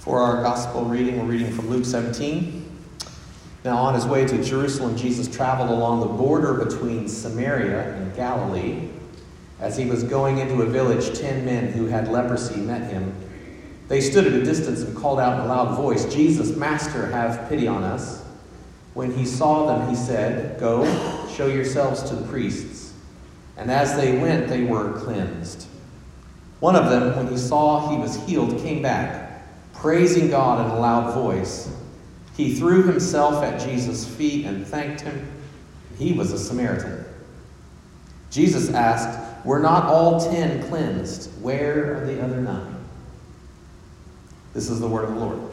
For our gospel reading, we're reading from Luke 17. Now, on his way to Jerusalem, Jesus traveled along the border between Samaria and Galilee. As he was going into a village, 10 men who had leprosy met him. They stood at a distance and called out in a loud voice, "Jesus, Master, have pity on us." When he saw them, he said, "Go, show yourselves to the priests." And as they went, they were cleansed. One of them, when he saw he was healed, came back, praising God in a loud voice. He threw himself at Jesus' feet and thanked him. He was a Samaritan. Jesus asked, "Were not all 10 cleansed? Where are the other 9? This is the word of the Lord.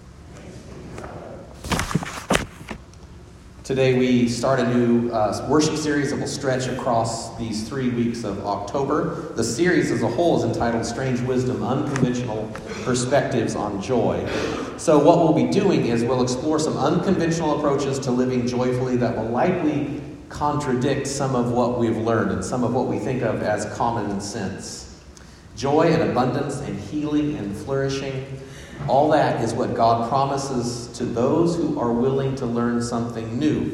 Today we start a new worship series that will stretch across these 3 weeks of October. The series as a whole is entitled Strange Wisdom, Unconventional Perspectives on Joy. So what we'll be doing is we'll explore some unconventional approaches to living joyfully that will likely contradict some of what we've learned and some of what we think of as common sense. Joy and abundance and healing and flourishing, all that is what God promises to those who are willing to learn something new.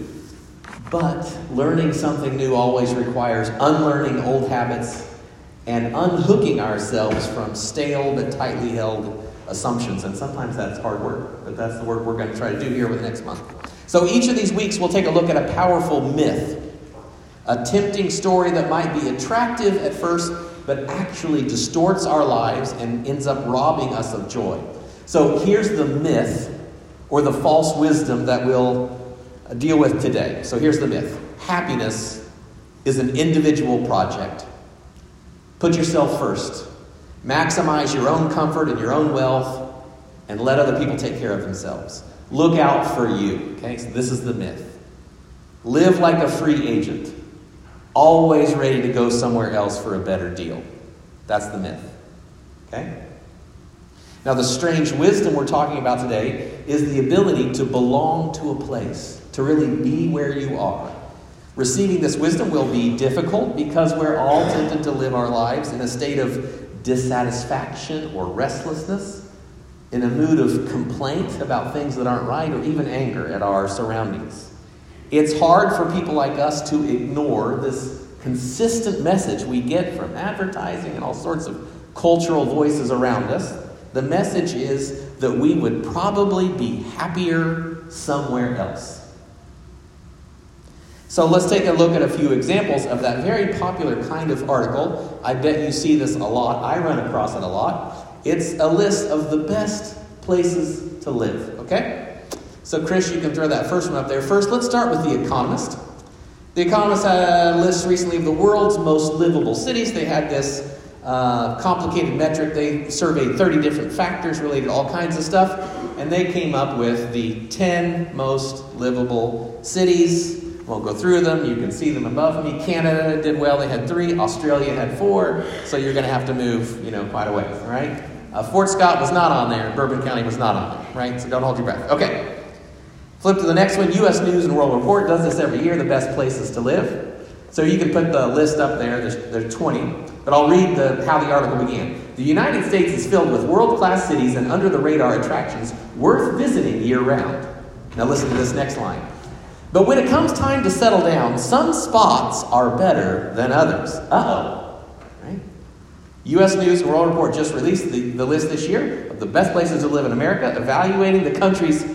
But learning something new always requires unlearning old habits and unhooking ourselves from stale but tightly held assumptions. And sometimes that's hard work, but that's the work we're going to try to do here over the next month. So each of these weeks we'll take a look at a powerful myth, a tempting story that might be attractive at first, but actually distorts our lives and ends up robbing us of joy. So here's the myth, or the false wisdom that we'll deal with today. So here's the myth. Happiness is an individual project. Put yourself first. Maximize your own comfort and your own wealth, and let other people take care of themselves. Look out for you. Okay, so this is the myth. Live like a free agent, always ready to go somewhere else for a better deal. That's the myth. Okay? Now, the strange wisdom we're talking about today is the ability to belong to a place, to really be where you are. Receiving this wisdom will be difficult because we're all tempted to live our lives in a state of dissatisfaction or restlessness, in a mood of complaint about things that aren't right, or even anger at our surroundings. It's hard for people like us to ignore this consistent message we get from advertising and all sorts of cultural voices around us. The message is that we would probably be happier somewhere else. So let's take a look at a few examples of that very popular kind of article. I bet you see this a lot. I run across it a lot. It's a list of the best places to live, okay? So Chris, you can throw that first one up there. First, let's start with The Economist. The Economist had a list recently of the world's most livable cities. They had this complicated metric. They surveyed 30 different factors related to all kinds of stuff, and they came up with the 10 most livable cities. Won't go through them. You can see them above me. Canada did well. They had 3. Australia had 4. So you're going to have to move, quite a ways, right? Fort Scott was not on there. Bourbon County was not on there, right? So don't hold your breath. Okay. Flip to the next one. U.S. News and World Report does this every year, the best places to live. So you can put the list up there. There's 20. But I'll read how the article began. The United States is filled with world-class cities and under-the-radar attractions worth visiting year-round. Now listen to this next line. But when it comes time to settle down, some spots are better than others. Uh-oh. Right? U.S. News and World Report just released the list this year of the best places to live in America, evaluating the country's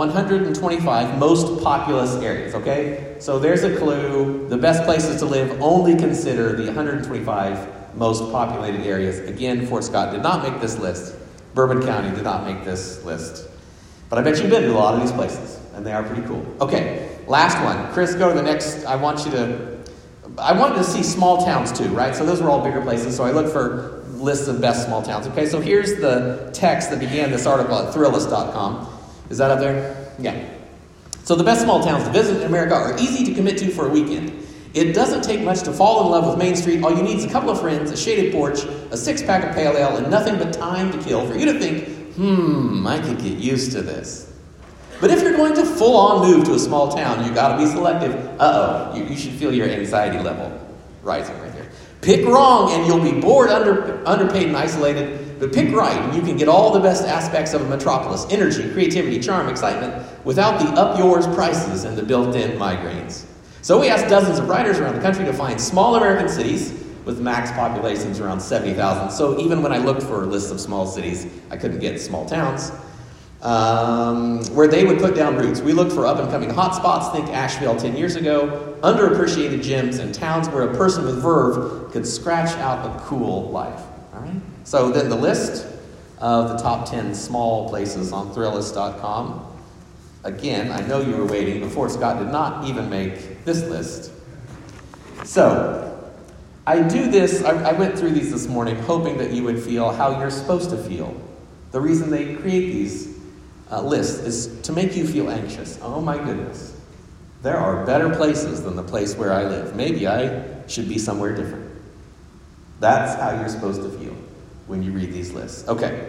125 most populous areas, okay? So there's a clue. The best places to live only consider the 125 most populated areas. Again, Fort Scott did not make this list. Bourbon County did not make this list. But I bet you've been to a lot of these places, and they are pretty cool. Okay, last one. Chris, go to the next. I wanted to see small towns too, right? So those were all bigger places, so I looked for lists of best small towns. Okay, so here's the text that began this article at Thrillist.com. Is that up there? Yeah. So the best small towns to visit in America are easy to commit to for a weekend. It doesn't take much to fall in love with Main Street. All you need is a couple of friends, a shaded porch, a 6-pack of pale ale, and nothing but time to kill for you to think, I could get used to this. But if you're going to full-on move to a small town, you got to be selective. You should feel your anxiety level rising right there. Pick wrong and you'll be bored, underpaid, and isolated. But pick right, and you can get all the best aspects of a metropolis: energy, creativity, charm, excitement, without the up-yours prices and the built-in migraines. So we asked dozens of writers around the country to find small American cities with max populations around 70,000. So even when I looked for lists of small cities, I couldn't get small towns, where they would put down roots. We looked for up-and-coming hotspots, think Asheville 10 years ago, underappreciated gems, and towns where a person with verve could scratch out a cool life. All right? So then the list of the top 10 small places on Thrillist.com. Again, I know you were waiting. Before Scott did not even make this list. So I do this, I went through these this morning hoping that you would feel how you're supposed to feel. The reason they create these lists is to make you feel anxious. Oh my goodness. There are better places than the place where I live. Maybe I should be somewhere different. That's how you're supposed to feel when you read these lists. Okay.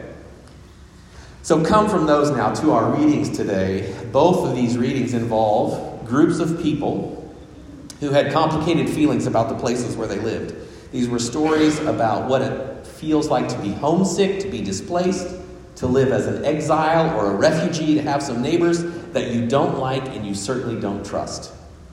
So come from those now to our readings today. Both of these readings involve groups of people who had complicated feelings about the places where they lived. These were stories about what it feels like to be homesick, to be displaced, to live as an exile or a refugee, to have some neighbors that you don't like and you certainly don't trust.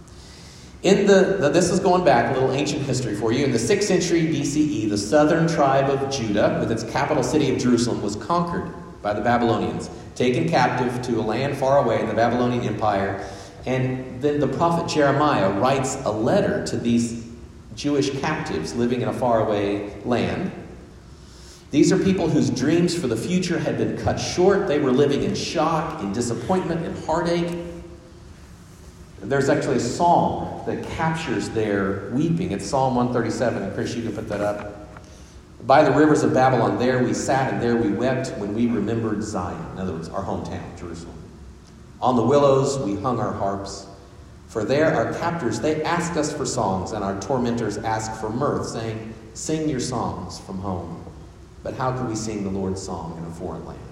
This is going back, a little ancient history for you. In the 6th century BCE, the southern tribe of Judah, with its capital city of Jerusalem, was conquered by the Babylonians, taken captive to a land far away in the Babylonian Empire. And then the prophet Jeremiah writes a letter to these Jewish captives living in a faraway land. These are people whose dreams for the future had been cut short. They were living in shock, in disappointment, in heartache. There's actually a psalm that captures their weeping. It's Psalm 137. And Chris, you can put that up. By the rivers of Babylon, there we sat and there we wept when we remembered Zion. In other words, our hometown, Jerusalem. On the willows we hung our harps, for there our captors, they asked us for songs, and our tormentors asked for mirth, saying, sing your songs from home. But how could we sing the Lord's song in a foreign land?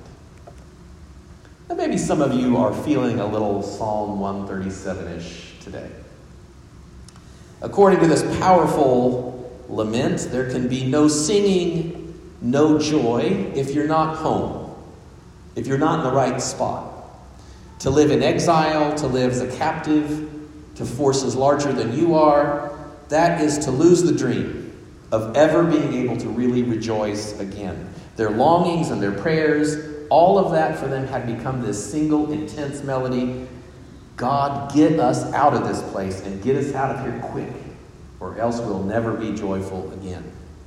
Now maybe some of you are feeling a little Psalm 137-ish today. According to this powerful lament, there can be no singing, no joy if you're not home, if you're not in the right spot. To live in exile, to live as a captive, to forces larger than you are, that is to lose the dream of ever being able to really rejoice again. Their longings and their prayers, all of that for them had become this single intense melody. God, get us out of this place and get us out of here quick, or else we'll never be joyful again.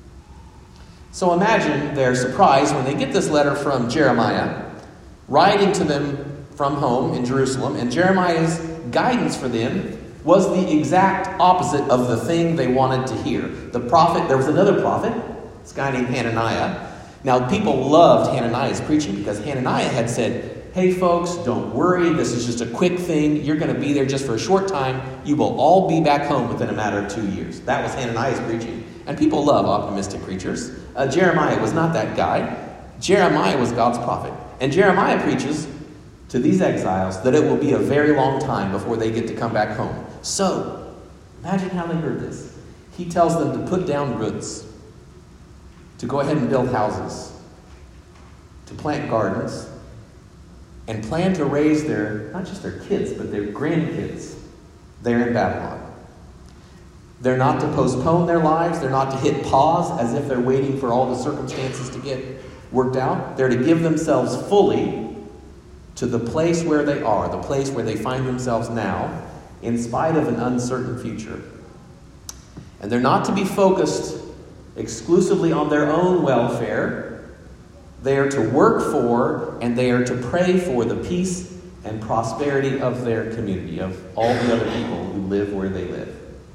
So imagine their surprise when they get this letter from Jeremiah, writing to them from home in Jerusalem, and Jeremiah's guidance for them was the exact opposite of the thing they wanted to hear. The prophet, there was another prophet, this guy named Hananiah. Now, people loved Hananiah's preaching because Hananiah had said, hey folks, don't worry, this is just a quick thing. You're going to be there just for a short time. You will all be back home within a matter of 2 years. That was Hananiah's preaching. And people love optimistic preachers. Jeremiah was not that guy. Jeremiah was God's prophet. And Jeremiah preaches to these exiles that it will be a very long time before they get to come back home. So, imagine how they heard this. He tells them to put down roots, to go ahead and build houses, to plant gardens, and plan to raise their, not just their kids, but their grandkids there in Babylon. They're not to postpone their lives. They're not to hit pause as if they're waiting for all the circumstances to get worked out. They're to give themselves fully to the place where they are, the place where they find themselves now, in spite of an uncertain future. And they're not to be focused exclusively on their own welfare. They are to work for and they are to pray for the peace and prosperity of their community, of all the other people who live where they live.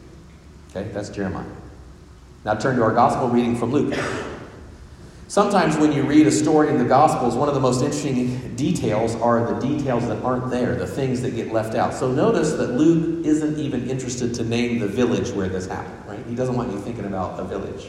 Okay, that's Jeremiah. Now turn to our gospel reading from Luke. Sometimes when you read a story in the Gospels, one of the most interesting details are the details that aren't there, the things that get left out. So notice that Luke isn't even interested to name the village where this happened, right? He doesn't want you thinking about a village.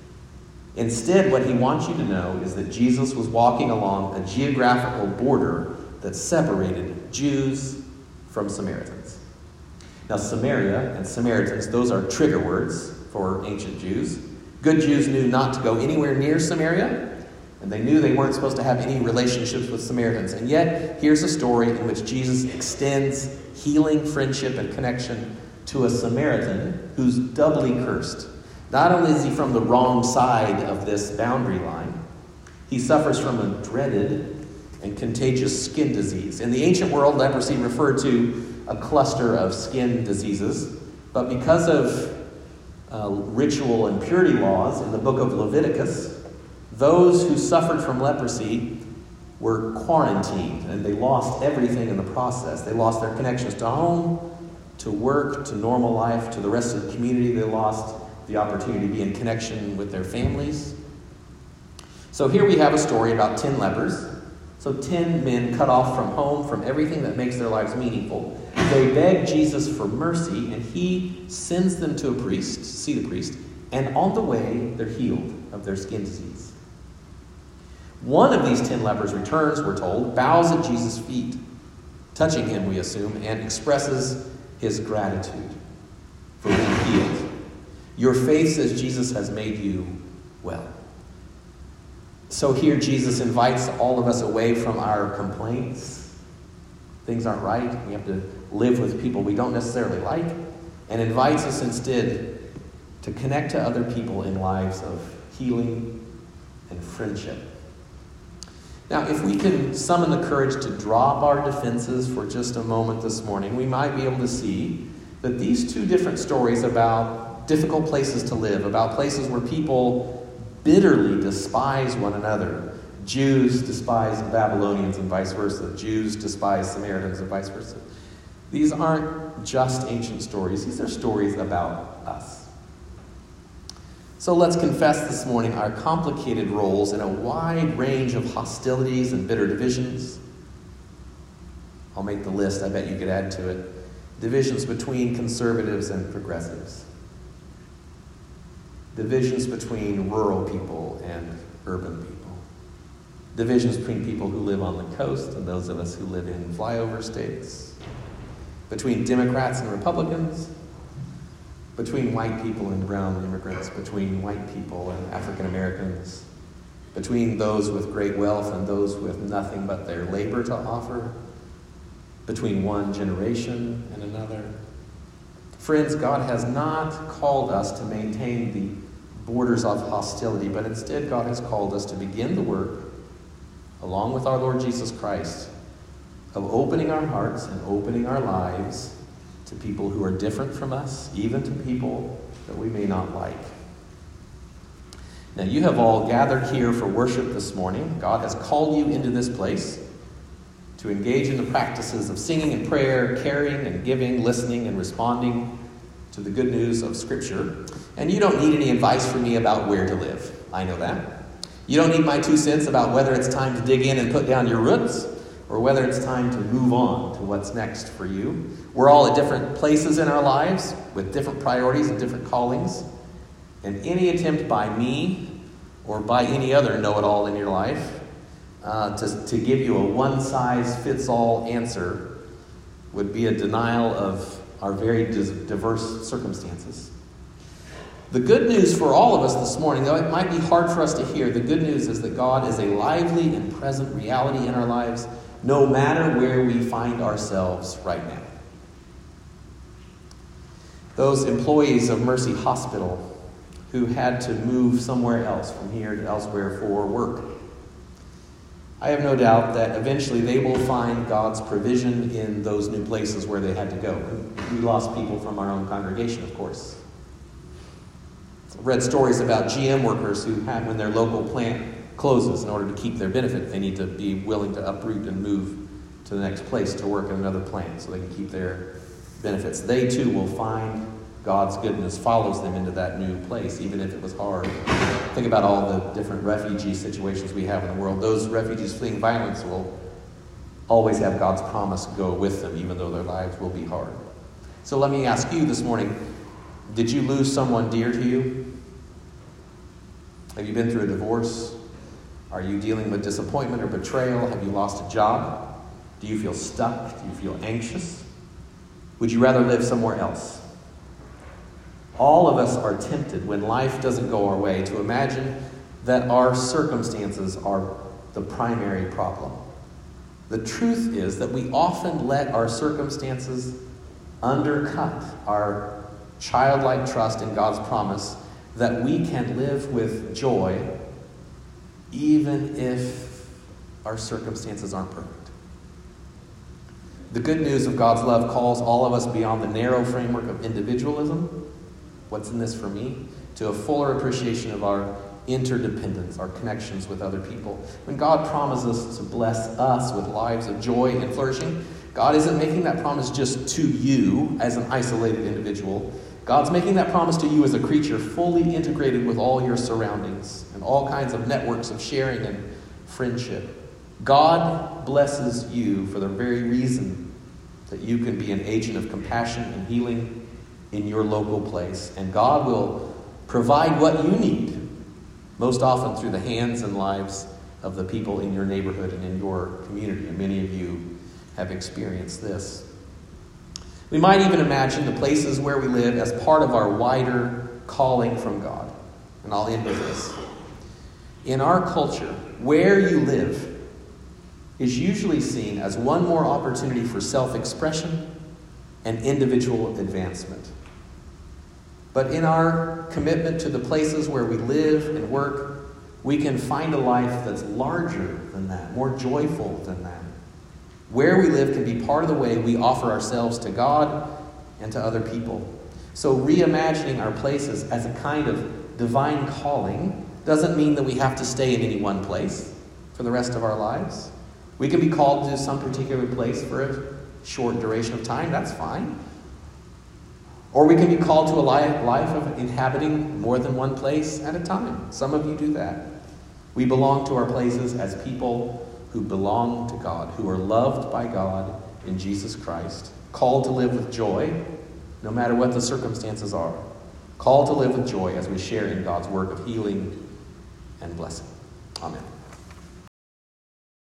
Instead, what he wants you to know is that Jesus was walking along a geographical border that separated Jews from Samaritans. Now, Samaria and Samaritans, those are trigger words for ancient Jews. Good Jews knew not to go anywhere near Samaria, And they knew they weren't supposed to have any relationships with Samaritans. And yet, here's a story in which Jesus extends healing, friendship, and connection to a Samaritan who's doubly cursed. Not only is he from the wrong side of this boundary line, he suffers from a dreaded and contagious skin disease. In the ancient world, leprosy referred to a cluster of skin diseases. But because of ritual and purity laws in the book of Leviticus, those who suffered from leprosy were quarantined, and they lost everything in the process. They lost their connections to home, to work, to normal life, to the rest of the community. They lost the opportunity to be in connection with their families. So here we have a story about 10 lepers. So 10 men cut off from home, from everything that makes their lives meaningful. They beg Jesus for mercy, and he sends them to a priest, to see the priest, and on the way, they're healed of their skin disease. One of these 10 lepers returns, we're told, bows at Jesus' feet, touching him, we assume, and expresses his gratitude for being healed. Your faith, says Jesus, has made you well. So here Jesus invites all of us away from our complaints. Things aren't right. We have to live with people we don't necessarily like, and invites us instead to connect to other people in lives of healing and friendship. Now, if we can summon the courage to drop our defenses for just a moment this morning, we might be able to see that these two different stories about difficult places to live, about places where people bitterly despise one another. Jews despise Babylonians and vice versa. Jews despise Samaritans and vice versa. These aren't just ancient stories. These are stories about us. So let's confess this morning our complicated roles in a wide range of hostilities and bitter divisions. I'll make the list. I bet you could add to it. Divisions between conservatives and progressives. Divisions between rural people and urban people. Divisions between people who live on the coast and those of us who live in flyover states. Between Democrats and Republicans. Between white people and brown immigrants. Between white people and African Americans. Between those with great wealth and those with nothing but their labor to offer. Between one generation and another. Friends, God has not called us to maintain the borders of hostility, but instead God has called us to begin the work, along with our Lord Jesus Christ, of opening our hearts and opening our lives to people who are different from us, even to people that we may not like. Now, you have all gathered here for worship this morning. God has called you into this place to engage in the practices of singing and prayer, caring and giving, listening and responding to the good news of Scripture. And you don't need any advice from me about where to live. I know that. You don't need my 2 cents about whether it's time to dig in and put down your roots, or whether it's time to move on to what's next for you. We're all at different places in our lives, with different priorities and different callings. And any attempt by me, or by any other know-it-all in your life, to give you a one-size-fits-all answer would be a denial of our very diverse circumstances. The good news for all of us this morning, though it might be hard for us to hear, the good news is that God is a lively and present reality in our lives, no matter where we find ourselves right now. Those employees of Mercy Hospital who had to move somewhere else, from here to elsewhere for work, I have no doubt that eventually they will find God's provision in those new places where they had to go. We lost people from our own congregation, of course. I've read stories about GM workers who have, when their local plant closes, in order to keep their benefit, they need to be willing to uproot and move to the next place to work at another plant so they can keep their benefits. They too will find God's goodness follows them into that new place, even if it was hard. Think about all the different refugee situations we have in the world. Those refugees fleeing violence will always have God's promise go with them, even though their lives will be hard. So let me ask you this morning, did you lose someone dear to you? Have you been through a divorce? Are you dealing with disappointment or betrayal? Have you lost a job? Do you feel stuck? Do you feel anxious? Would you rather live somewhere else? All of us are tempted when life doesn't go our way to imagine that our circumstances are the primary problem. The truth is that we often let our circumstances undercut our childlike trust in God's promise that we can live with joy even if our circumstances aren't perfect. The good news of God's love calls all of us beyond the narrow framework of individualism, what's in this for me, to a fuller appreciation of our interdependence, our connections with other people. When God promises to bless us with lives of joy and flourishing, God isn't making that promise just to you as an isolated individual. God's making that promise to you as a creature fully integrated with all your surroundings and all kinds of networks of sharing and friendship. God blesses you for the very reason that you can be an agent of compassion and healing in your local place. And God will provide what you need, most often through the hands and lives of the people in your neighborhood and in your community. And many of you have experienced this. We might even imagine the places where we live as part of our wider calling from God. And I'll end with this. In our culture, where you live is usually seen as one more opportunity for self-expression and individual advancement. But in our commitment to the places where we live and work, we can find a life that's larger than that, more joyful than that. Where we live can be part of the way we offer ourselves to God and to other people. So reimagining our places as a kind of divine calling doesn't mean that we have to stay in any one place for the rest of our lives. We can be called to some particular place for a short duration of time. That's fine. Or we can be called to a life of inhabiting more than one place at a time. Some of you do that. We belong to our places as people who belong to God, who are loved by God in Jesus Christ, called to live with joy, no matter what the circumstances are. Called to live with joy as we share in God's work of healing and blessing. Amen.